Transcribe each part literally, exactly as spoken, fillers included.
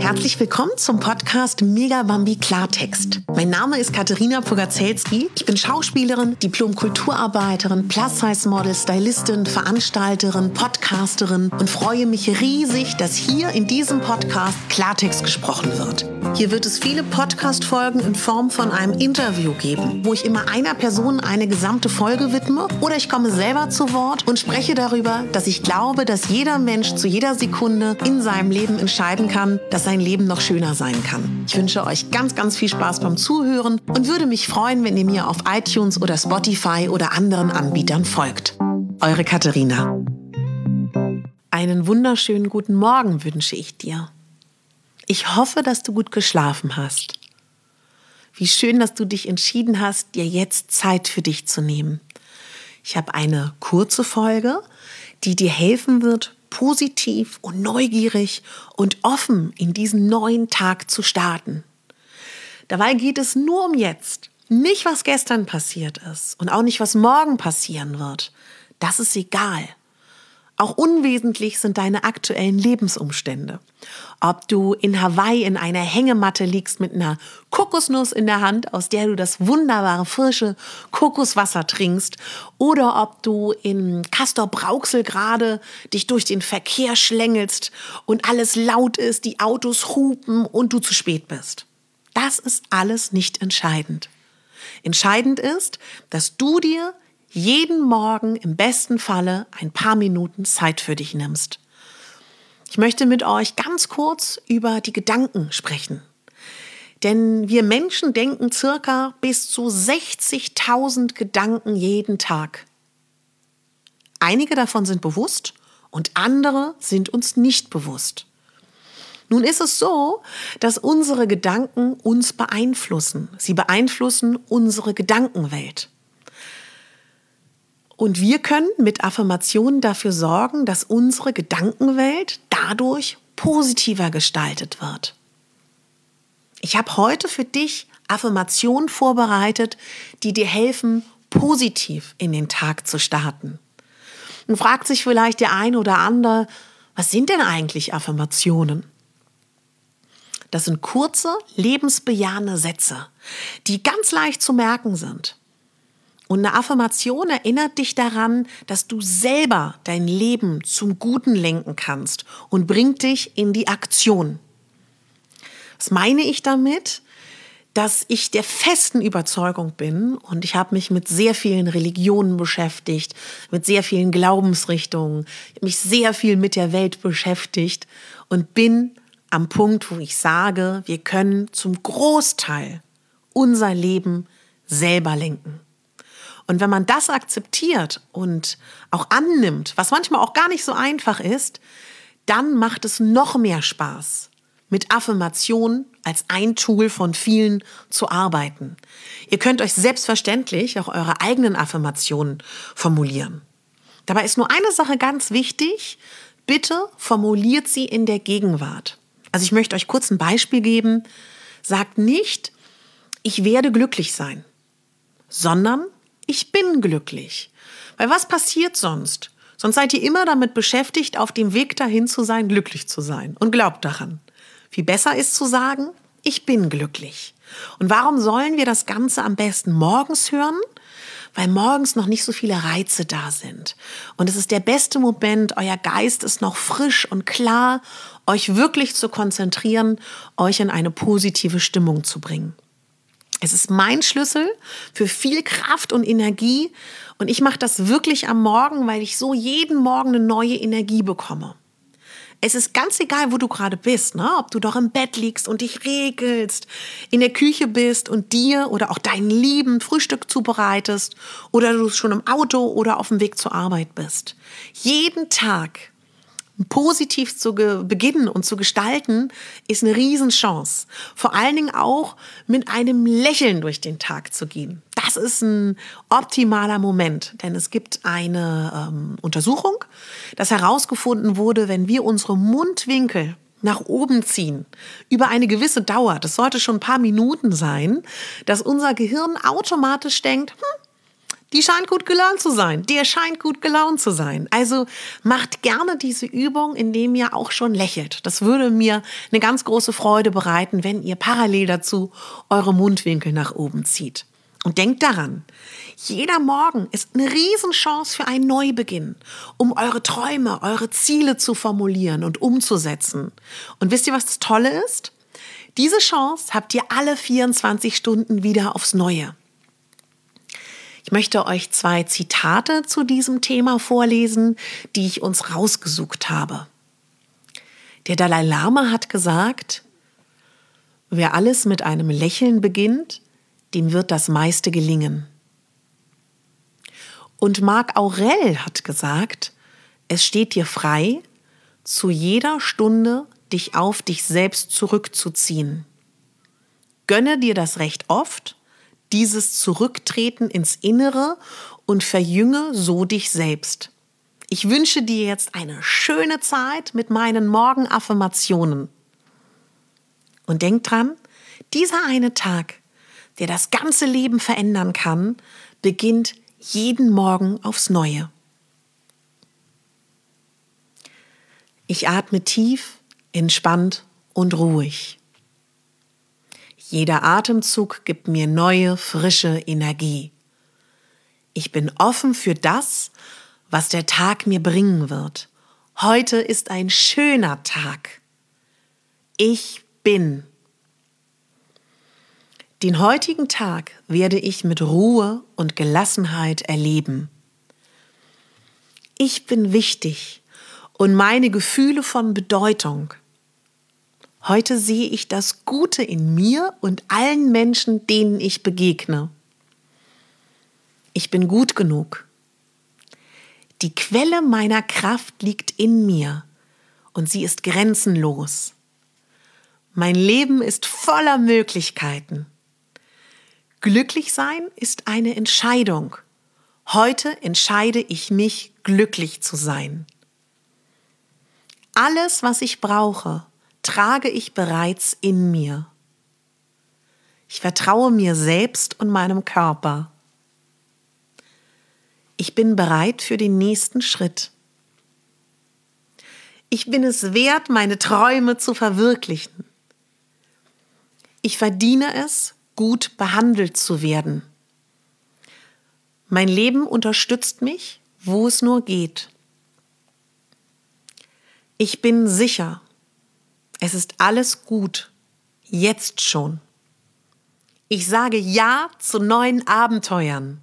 Herzlich willkommen zum Podcast Mega Bambi Klartext. Mein Name ist Katharina Pogacelski. Ich bin Schauspielerin, Diplom-Kulturarbeiterin, Plus-Size-Model, Stylistin, Veranstalterin, Podcasterin und freue mich riesig, dass hier in diesem Podcast Klartext gesprochen wird. Hier wird es viele Podcast-Folgen in Form von einem Interview geben, wo ich immer einer Person eine gesamte Folge widme oder ich komme selber zu Wort und spreche darüber, dass ich glaube, dass jeder Mensch zu jeder Sekunde in seinem Leben entscheiden kann, dass sein Leben noch schöner sein kann. Ich wünsche euch ganz, ganz viel Spaß beim Zuhören und würde mich freuen, wenn ihr mir auf iTunes oder Spotify oder anderen Anbietern folgt. Eure Katharina. Einen wunderschönen guten Morgen wünsche ich dir. Ich hoffe, dass du gut geschlafen hast. Wie schön, dass du dich entschieden hast, dir jetzt Zeit für dich zu nehmen. Ich habe eine kurze Folge, die dir helfen wird, positiv und neugierig und offen in diesen neuen Tag zu starten. Dabei geht es nur um jetzt, nicht was gestern passiert ist und auch nicht was morgen passieren wird. Das ist egal. Auch unwesentlich sind deine aktuellen Lebensumstände. Ob du in Hawaii in einer Hängematte liegst mit einer Kokosnuss in der Hand, aus der du das wunderbare, frische Kokoswasser trinkst, oder ob du in Castrop-Rauxel gerade dich durch den Verkehr schlängelst und alles laut ist, die Autos hupen und du zu spät bist. Das ist alles nicht entscheidend. Entscheidend ist, dass du dir jeden Morgen im besten Falle ein paar Minuten Zeit für dich nimmst. Ich möchte mit euch ganz kurz über die Gedanken sprechen. Denn wir Menschen denken circa bis zu sechzigtausend Gedanken jeden Tag. Einige davon sind bewusst und andere sind uns nicht bewusst. Nun ist es so, dass unsere Gedanken uns beeinflussen. Sie beeinflussen unsere Gedankenwelt. Und wir können mit Affirmationen dafür sorgen, dass unsere Gedankenwelt dadurch positiver gestaltet wird. Ich habe heute für dich Affirmationen vorbereitet, die dir helfen, positiv in den Tag zu starten. Nun fragt sich vielleicht der eine oder andere, was sind denn eigentlich Affirmationen? Das sind kurze, lebensbejahende Sätze, die ganz leicht zu merken sind. Und eine Affirmation erinnert dich daran, dass du selber dein Leben zum Guten lenken kannst und bringt dich in die Aktion. Was meine ich damit? Dass ich der festen Überzeugung bin, und ich habe mich mit sehr vielen Religionen beschäftigt, mit sehr vielen Glaubensrichtungen, ich habe mich sehr viel mit der Welt beschäftigt und bin am Punkt, wo ich sage, wir können zum Großteil unser Leben selber lenken. Und wenn man das akzeptiert und auch annimmt, was manchmal auch gar nicht so einfach ist, dann macht es noch mehr Spaß, mit Affirmationen als ein Tool von vielen zu arbeiten. Ihr könnt euch selbstverständlich auch eure eigenen Affirmationen formulieren. Dabei ist nur eine Sache ganz wichtig: Bitte formuliert sie in der Gegenwart. Also ich möchte euch kurz ein Beispiel geben. Sagt nicht, ich werde glücklich sein, sondern ich bin glücklich. Weil was passiert sonst? Sonst seid ihr immer damit beschäftigt, auf dem Weg dahin zu sein, glücklich zu sein. Und glaubt daran. Viel besser ist zu sagen, ich bin glücklich. Und warum sollen wir das Ganze am besten morgens hören? Weil morgens noch nicht so viele Reize da sind. Und es ist der beste Moment, euer Geist ist noch frisch und klar, euch wirklich zu konzentrieren, euch in eine positive Stimmung zu bringen. Es ist mein Schlüssel für viel Kraft und Energie und ich mache das wirklich am Morgen, weil ich so jeden Morgen eine neue Energie bekomme. Es ist ganz egal, wo du gerade bist, ne? Ob du doch im Bett liegst und dich regelst, in der Küche bist und dir oder auch deinen Lieben Frühstück zubereitest oder du schon im Auto oder auf dem Weg zur Arbeit bist. Jeden Tag positiv zu ge- beginnen und zu gestalten, ist eine Riesenchance. Vor allen Dingen auch mit einem Lächeln durch den Tag zu gehen. Das ist ein optimaler Moment, denn es gibt eine ähm, Untersuchung, dass herausgefunden wurde, wenn wir unsere Mundwinkel nach oben ziehen, über eine gewisse Dauer, das sollte schon ein paar Minuten sein, dass unser Gehirn automatisch denkt, hm, Die scheint gut gelaunt zu sein. Der scheint gut gelaunt zu sein. Also macht gerne diese Übung, indem ihr auch schon lächelt. Das würde mir eine ganz große Freude bereiten, wenn ihr parallel dazu eure Mundwinkel nach oben zieht. Und denkt daran, jeder Morgen ist eine Riesenchance für einen Neubeginn, um eure Träume, eure Ziele zu formulieren und umzusetzen. Und wisst ihr, was das Tolle ist? Diese Chance habt ihr alle vierundzwanzig Stunden wieder aufs Neue. Ich möchte euch zwei Zitate zu diesem Thema vorlesen, die ich uns rausgesucht habe. Der Dalai Lama hat gesagt, wer alles mit einem Lächeln beginnt, dem wird das meiste gelingen. Und Marc Aurel hat gesagt, es steht dir frei, zu jeder Stunde dich auf dich selbst zurückzuziehen. Gönne dir das Recht oft, dieses Zurücktreten ins Innere und verjünge so dich selbst. Ich wünsche dir jetzt eine schöne Zeit mit meinen Morgenaffirmationen. Und denk dran, dieser eine Tag, der das ganze Leben verändern kann, beginnt jeden Morgen aufs Neue. Ich atme tief, entspannt und ruhig. Jeder Atemzug gibt mir neue, frische Energie. Ich bin offen für das, was der Tag mir bringen wird. Heute ist ein schöner Tag. Ich bin. Den heutigen Tag werde ich mit Ruhe und Gelassenheit erleben. Ich bin wichtig und meine Gefühle von Bedeutung. Heute sehe ich das Gute in mir und allen Menschen, denen ich begegne. Ich bin gut genug. Die Quelle meiner Kraft liegt in mir und sie ist grenzenlos. Mein Leben ist voller Möglichkeiten. Glücklich sein ist eine Entscheidung. Heute entscheide ich mich, glücklich zu sein. Alles, was ich brauche, trage ich bereits in mir. Ich vertraue mir selbst und meinem Körper. Ich bin bereit für den nächsten Schritt. Ich bin es wert, meine Träume zu verwirklichen. Ich verdiene es, gut behandelt zu werden. Mein Leben unterstützt mich, wo es nur geht. Ich bin sicher. Es ist alles gut. Jetzt schon. Ich sage Ja zu neuen Abenteuern.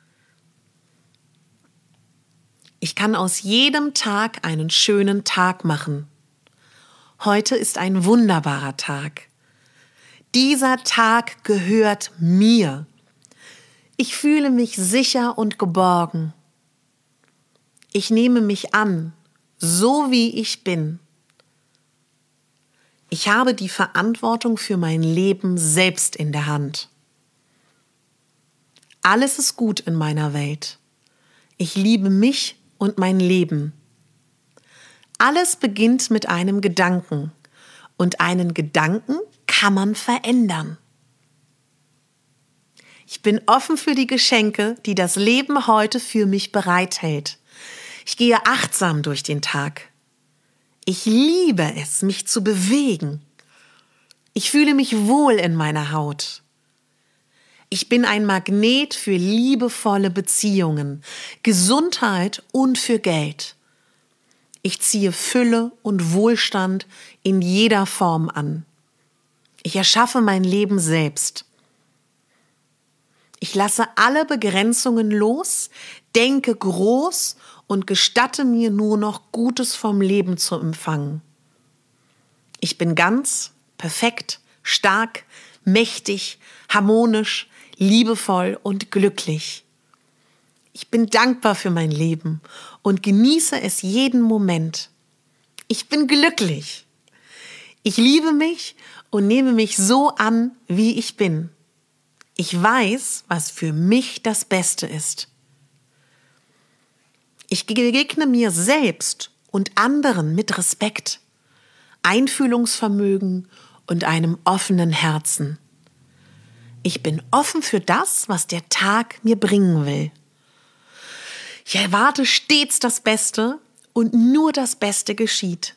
Ich kann aus jedem Tag einen schönen Tag machen. Heute ist ein wunderbarer Tag. Dieser Tag gehört mir. Ich fühle mich sicher und geborgen. Ich nehme mich an, so wie ich bin. Ich habe die Verantwortung für mein Leben selbst in der Hand. Alles ist gut in meiner Welt. Ich liebe mich und mein Leben. Alles beginnt mit einem Gedanken und einen Gedanken kann man verändern. Ich bin offen für die Geschenke, die das Leben heute für mich bereithält. Ich gehe achtsam durch den Tag. Ich liebe es, mich zu bewegen. Ich fühle mich wohl in meiner Haut. Ich bin ein Magnet für liebevolle Beziehungen, Gesundheit und für Geld. Ich ziehe Fülle und Wohlstand in jeder Form an. Ich erschaffe mein Leben selbst. Ich lasse alle Begrenzungen los, denke groß und gestatte mir nur noch Gutes vom Leben zu empfangen. Ich bin ganz, perfekt, stark, mächtig, harmonisch, liebevoll und glücklich. Ich bin dankbar für mein Leben und genieße es jeden Moment. Ich bin glücklich. Ich liebe mich und nehme mich so an, wie ich bin. Ich weiß, was für mich das Beste ist. Ich begegne mir selbst und anderen mit Respekt, Einfühlungsvermögen und einem offenen Herzen. Ich bin offen für das, was der Tag mir bringen will. Ich erwarte stets das Beste und nur das Beste geschieht.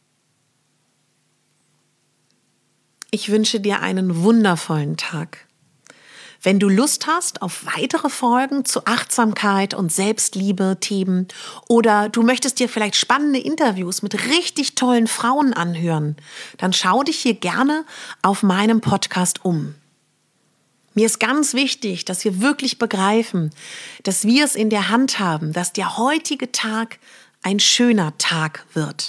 Ich wünsche dir einen wundervollen Tag. Wenn du Lust hast auf weitere Folgen zu Achtsamkeit und Selbstliebe-Themen oder du möchtest dir vielleicht spannende Interviews mit richtig tollen Frauen anhören, dann schau dich hier gerne auf meinem Podcast um. Mir ist ganz wichtig, dass wir wirklich begreifen, dass wir es in der Hand haben, dass der heutige Tag ein schöner Tag wird.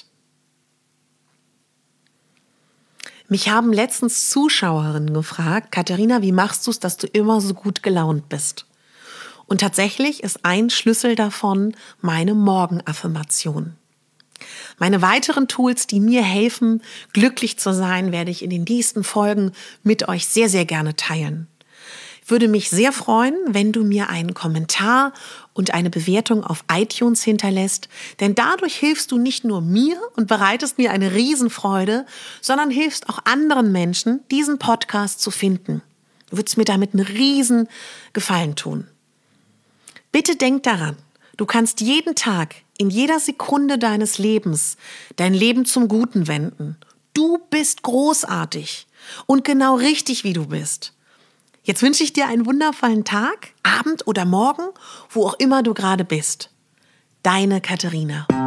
Mich haben letztens Zuschauerinnen gefragt, Katharina, wie machst du es, dass du immer so gut gelaunt bist? Und tatsächlich ist ein Schlüssel davon meine Morgenaffirmation. Meine weiteren Tools, die mir helfen, glücklich zu sein, werde ich in den nächsten Folgen mit euch sehr, sehr gerne teilen. Ich würde mich sehr freuen, wenn du mir einen Kommentar und eine Bewertung auf iTunes hinterlässt, denn dadurch hilfst du nicht nur mir und bereitest mir eine Riesenfreude, sondern hilfst auch anderen Menschen, diesen Podcast zu finden. Du würdest mir damit einen riesen Gefallen tun. Bitte denk daran, du kannst jeden Tag, in jeder Sekunde deines Lebens, dein Leben zum Guten wenden. Du bist großartig und genau richtig, wie du bist. Jetzt wünsche ich dir einen wundervollen Tag, Abend oder Morgen, wo auch immer du gerade bist. Deine Katharina.